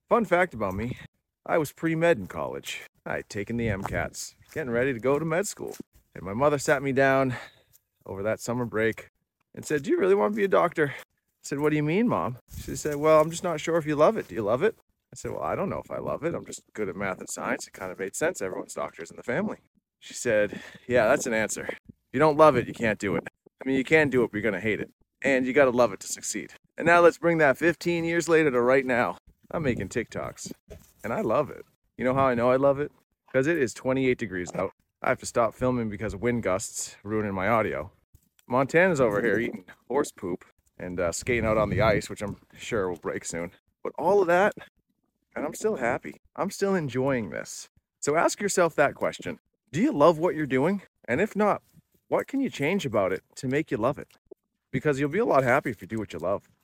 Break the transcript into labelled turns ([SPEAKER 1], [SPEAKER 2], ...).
[SPEAKER 1] Fun fact about me, I was pre-med in college. I had taken the MCATs, getting ready to go to med school. And my mother sat me down over that summer break and said, "Do you really want to be a doctor?" I said, "What do you mean, Mom?" She said, "Well, I'm just not sure if you love it. Do you love it?" I said, "Well, I don't know if I love it. I'm just good at math and science." It kind of made sense. Everyone's doctors in the family. She said, "Yeah, that's an answer. If you don't love it, you can't do it. I mean, you can do it, but you're going to hate it. And you got to love it to succeed." And now let's bring that 15 years later to right now. I'm making TikToks, and I love it. You know how I know I love it? Because it is 28 degrees out. I have to stop filming because of wind gusts ruining my audio. Montana's over here eating horse poop and skating out on the ice, which I'm sure will break soon. But all of that, and I'm still happy. I'm still enjoying this. So ask yourself that question. Do you love what you're doing? And if not, what can you change about it to make you love it? Because you'll be a lot happier if you do what you love.